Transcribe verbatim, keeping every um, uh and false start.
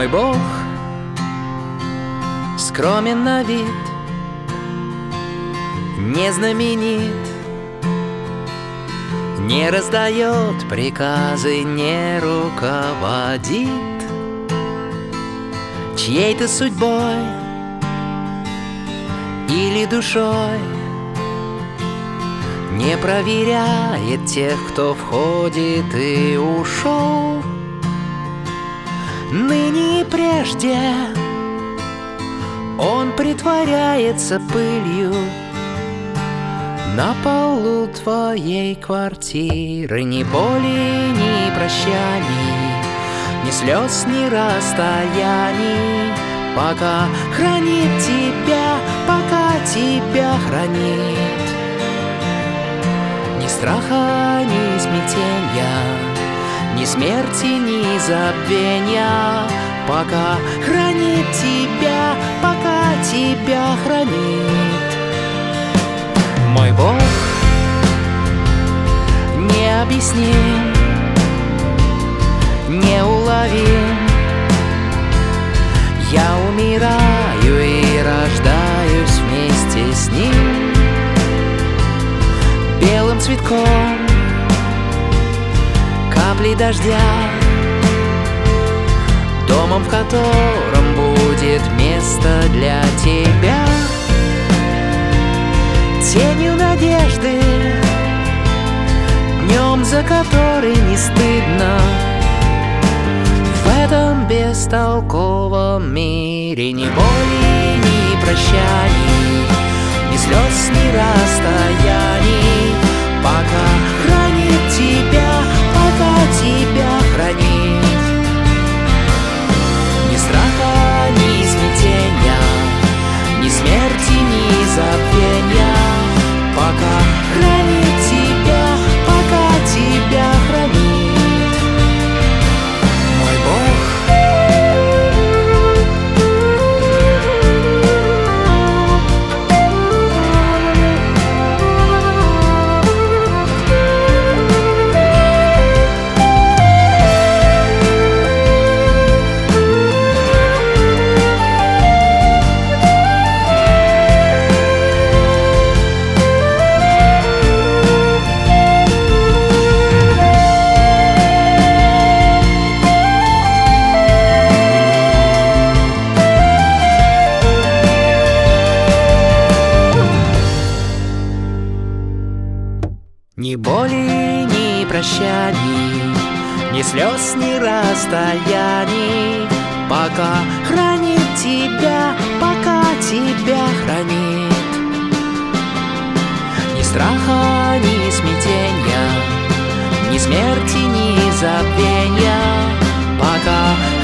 Мой Бог скромен на вид, не знаменит, не раздает приказы, не руководит чьей-то судьбой или душой, не проверяет тех, кто входит и ушел. Ныне и прежде Он притворяется пылью на полу твоей квартиры. Ни боли, ни прощаний, ни слез, ни расстояний, пока хранит тебя, пока тебя хранит. Ни страха, ни смятения, ни смерти, ни забвения, пока хранит тебя, пока тебя хранит. Мой Бог необъясним, неуловим. Я умираю и рождаюсь вместе с Ним, белым цветком, каплей дождя, домом, в котором будет место для тебя, тенью надежды, днем, за который не стыдно в этом бестолковом мире. Ни боли, ни прощаний, ни слез, ни расстояний, пока хранит тебя, пока тебя хранит. Ни страха, ни смятения, ни смерти, ни забвения, пока хранит тебя, пока тебя хранит. Мой Бог ни боли, ни прощаний, ни слез, ни расстояний, пока хранит тебя, пока тебя хранит. Ни страха, ни смятения, ни смерти, ни забвения, пока